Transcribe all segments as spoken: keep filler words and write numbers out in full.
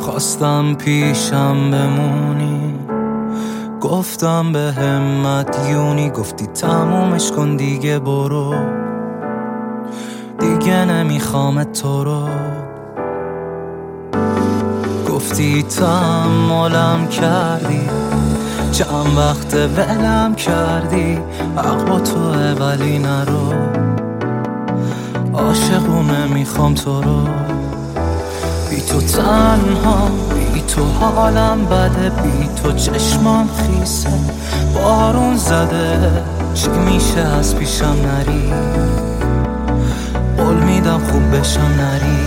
خواستم پیشم بمونی، گفتم به همت یونی، گفتی تمومش کن دیگه برو، دیگه نمیخوام تو رو. گفتی تحملم کردی، چند وقت ولم کردی، حق با توه ولی نرو، عاشقونه میخوام تو رو. بی تو تنها، بی تو حالم بده، بی تو چشمام خیسه بارون زده. چی میشه از پیشم نری، قول میدم خوب بشم نری.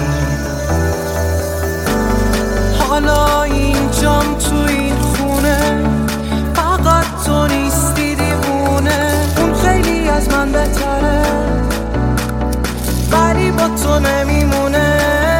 حالا اینجام تو این خونه، فقط تو نیستی دیوونه. اون خیلی از من بهتره ولی با تو نمیمونه.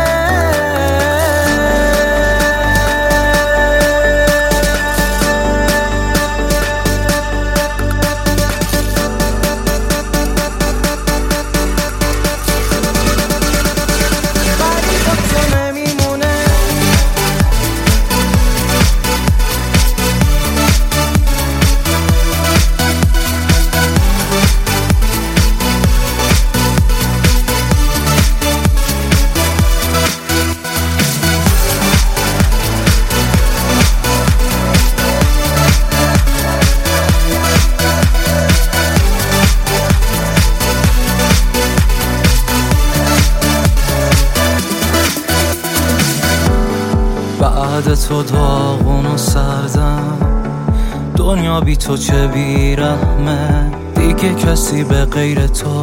بعد تو داغون و سردم، دنیا بی تو چه بیرحمه. دیگه کسی به غیر تو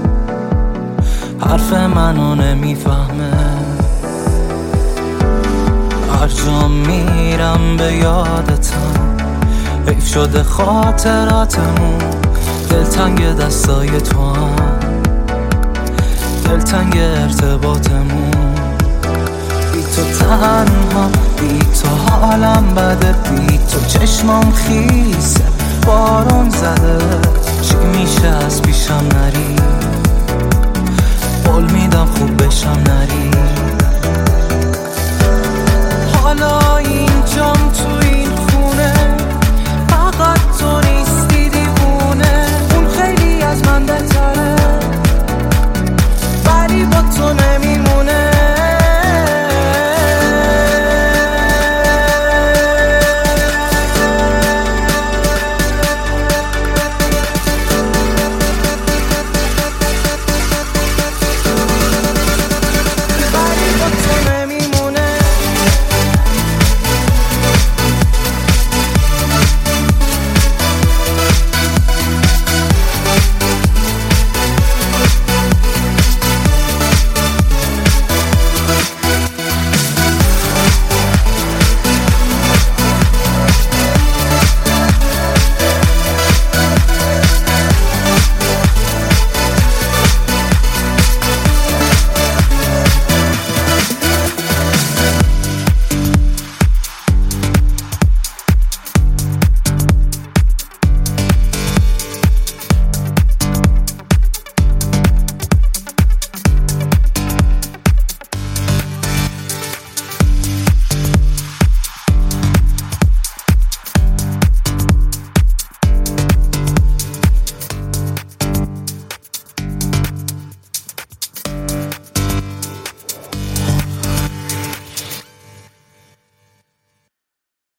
حرف منو نمیفهمه. هر جا میرم به یادتم، حیف شده خاطراتمون. دلتنگ دستای تو هم، دلتنگ ارتباطمون. تو تنها، بی تو حالم بده، بی تو چشمام خیسه بارون زده. چی میشه از پیشم نری، قول میدم خوب بشم